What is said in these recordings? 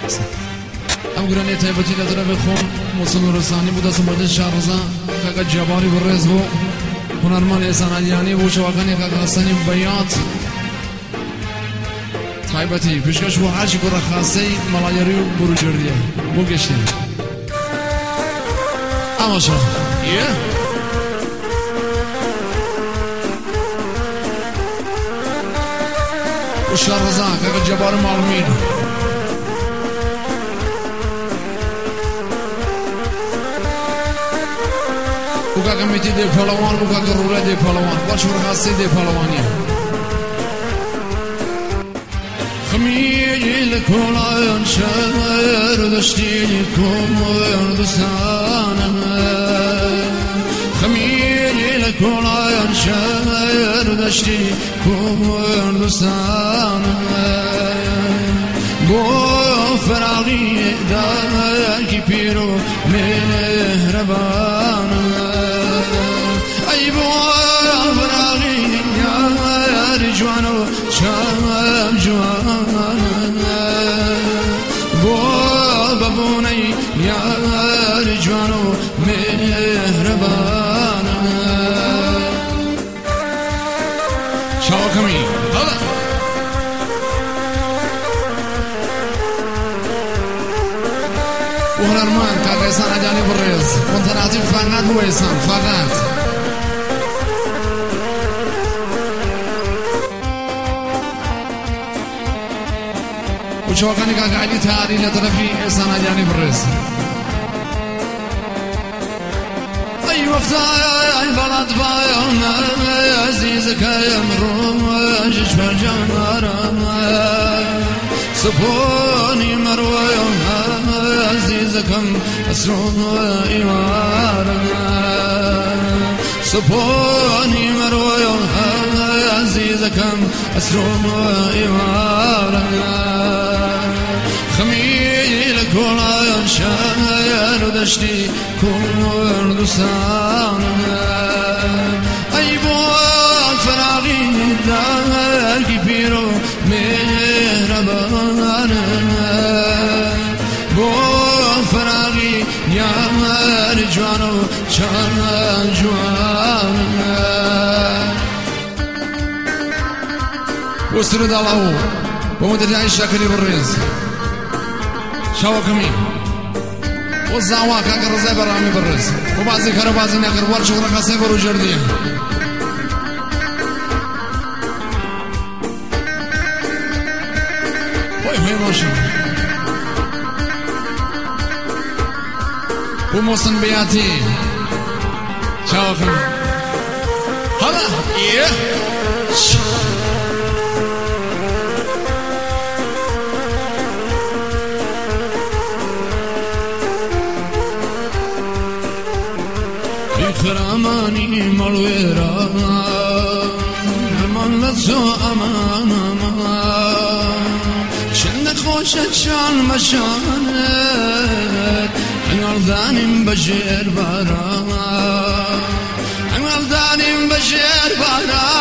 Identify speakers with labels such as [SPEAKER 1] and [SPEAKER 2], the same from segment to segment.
[SPEAKER 1] ام گرانی تایبتی لطرف خون محسن رسانی بود از مرد شهرزا کاکا جباری برز بو هنرمند احسان علیانی بو شواکانی کاکا حسنی بیات تایبتی پیشکش بو هرچی کره خاصه ملایری برو جردیه بو گشتی اما شا و شهرزا کاکا جبار معلومین وكا كميتي دي بهلوان وكا كرورة دي بهلوان وشور خاصي دي بهلوانية خميجي لكولا ينشر دشتي لكم دستانا خميجي لكولا ينشر دشتي لكم دستانا بو فراغي داكي بيرو مهربانا أي بو فراغي يا رجوانو شام جوانا بو بابوني يا رجوانو مهربانا شاوكمي هلا وهنرمان كاكا إحسان علیانی برز منتناتی فقط بو إحسان فقط وشوكاني كاكا علی تاری لطرفی إحسان علیانی برز أي وقتا أي بلد بايونا عزيزك يا مروج فرجانا سبوني مرويونا عزيزكم أسرون إيوانا سبوني مرويونا عزيزكم أسرون إيوانا خميل كولا ينشار دشتي كردستان أي بوال فراغي داركي بيرو مهربان بوال فراغي يا رجوانو شان جوان وسترد الله ومدري شاكري بالرز شاوكمي والزعوا كاكا رزاي برامي بالرز وبعضي كربازي ناكر ور شغرا خاصي برو جردية وي ماشي وموسن بياتي شاوكمي هلا خراماني مرويرا من لسو امان امان شنك خوشت شان مشانت انوال دانم بشير بارا انوال دانم بشير بارا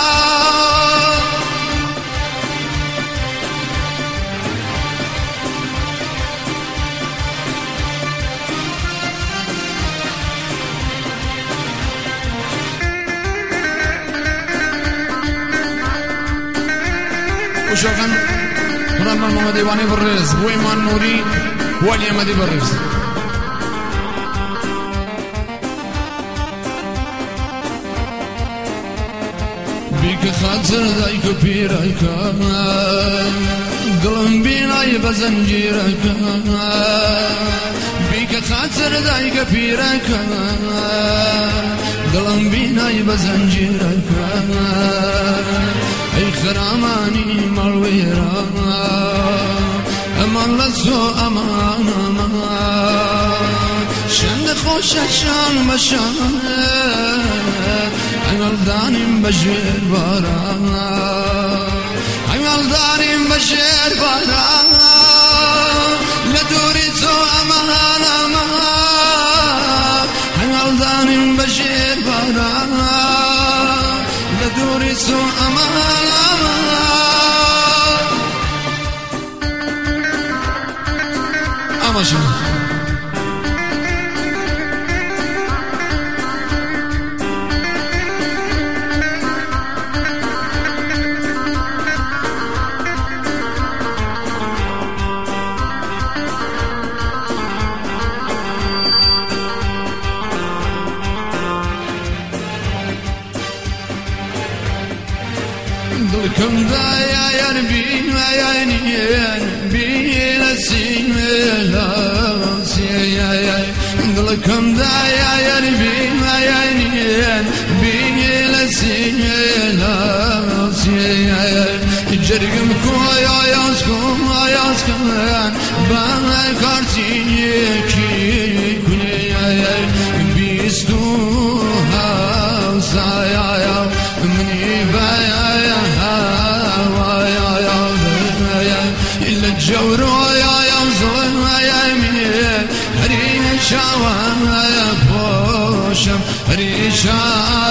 [SPEAKER 1] وشغل مرمى محمد واني برز وإيمان نوري والي أمدي برز بيك خاطر دايك بيرك قلم بيناي بزنجيرك بيك خاطر دايك بيرك قلم بيناي بزنجيرك أي خراماني مرويرا أمان لسو أمان أمان شند خوشت شان مشان أيوال دانم بشير بارا أيوال دانم بشير بارا لدوري تو أمان أمان أيوال دانم بشير بارا لدوري تو أمان أمان ماشا دلكم دايا ينبين وينين بين السيلاسيا دلكم دايا ينبين وينين بين السيلاسيا جرقم كويا ياسكم ياسكم بما كارتيني كي كنيا بيستوها سايا مني بايا الجورو يا زلم يا مين ريشا ويا بوشم ريشا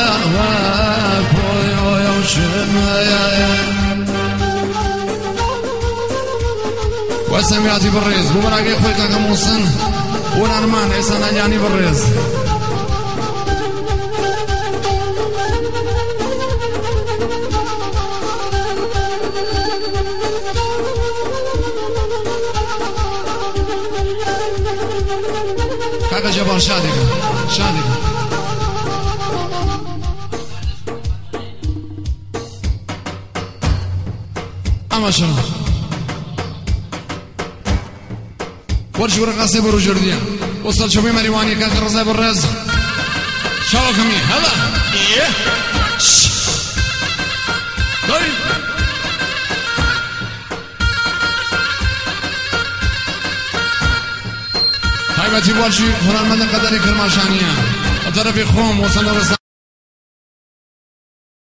[SPEAKER 1] وبوشم يا وسمعتي بالريز بمراقي خويك كموسن ونرمان إنسان يعني بالريز كاكا جبار شادك شادك اما شنو ورجو رقاصي برو جرديا وصل شوفي مريواني كاكا رزاي بالرز شاوكمي هلا ايه طيب هاي باتي بوالشي هنرمند قدري كرماشانية الطرف خوم وصل